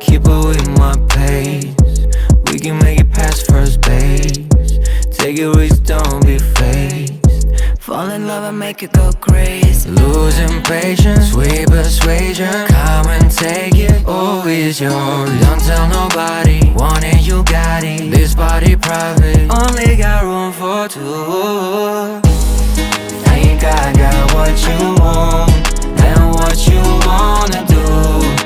keep up with my pace. We can make it past first base. Take a risk, don't be faced. Fall in love and make it go crazy. Losing patience, sweet persuasion. Come and take it, oh it's yours. Don't tell nobody, want it you got it. This party private, only got room for two. Think I got what you want, and what you wanna do.